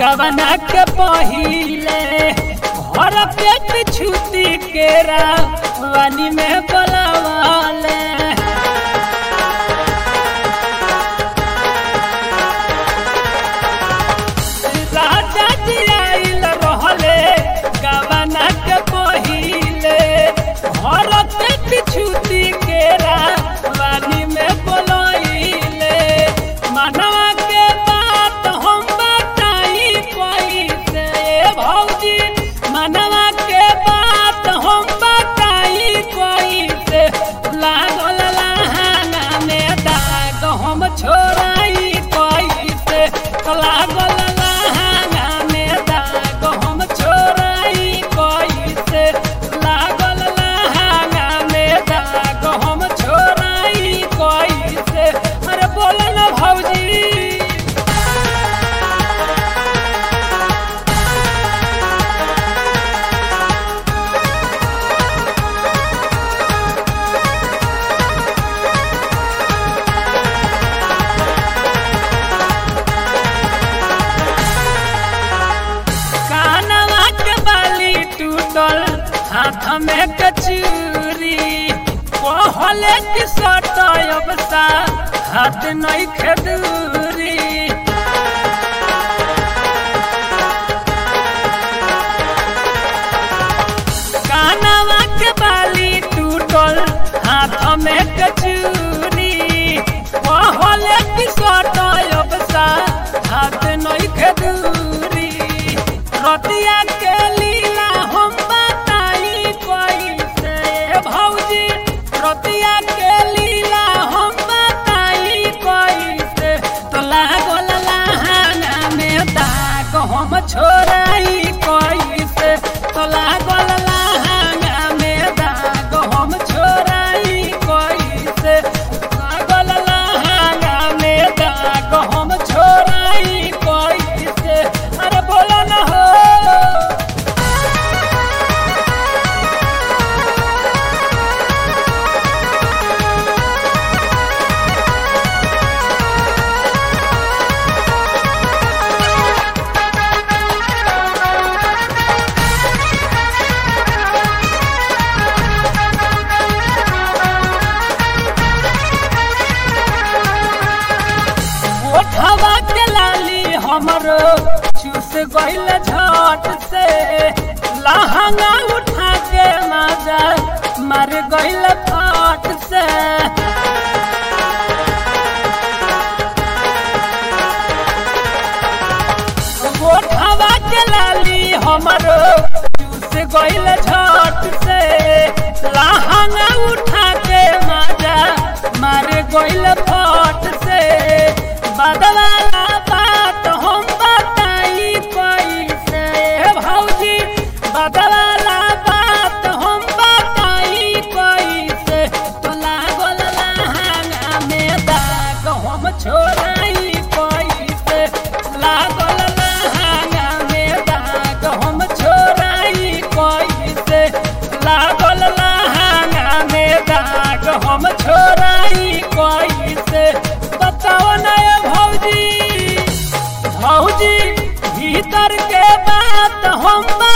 गवना के पहिले घर पेट छुती के रानी में बोलावाले राजा जी आइल रहले गवना के पहिले घर पेट छुती के रानी में बोलाइले मनवा के बात हम बताई कैसे भौजी मनवा के बात हम बताई कैसे लागल लहाना में दाग हम छोड़ाई कैसे लागल लहाना में दाग हम छोड़ाई कैसे लागल लहाना में दाग हम छोड़ाई कैसे अरे बोल ना भौजी हाथ में कचूरी कहले कि सटब सा हाथ नहीं खेदूरी कानवा के बाली टूटल हाथ में कचूरी कहले कि सटब सा हाथ नहीं खेदूरी रतिया के लीला हम भौजी रतिया के लीला हम बताई कैसे तो लागल लहाना में दाग हम छोड़ाई कैसे तो लागल लहाना में दाग हम छोड़ाई कैसे लागल लहाना में दाग हम छोड़ाई कैसे अरे बोलो ना हो हवा के लाली हमरो चूस गइल झट से लहंगा उठा के माजा मार गइल फट से हवा के लाली हमरो चूस गइल झट से लहंगा उठा के माजा मार गइल फट से बदवाला बात हम बताई कैसे भौजी बदवाला बात हम बताई कैसे तो लागल लहाना में दाग हम छोड़ाई कैसे लागल लहाना में दाग हम छोड़ाई कैसे लागल लहाना में दाग हम छोड़ाई कैसे बताओ ना भौजी भीतर के बात हम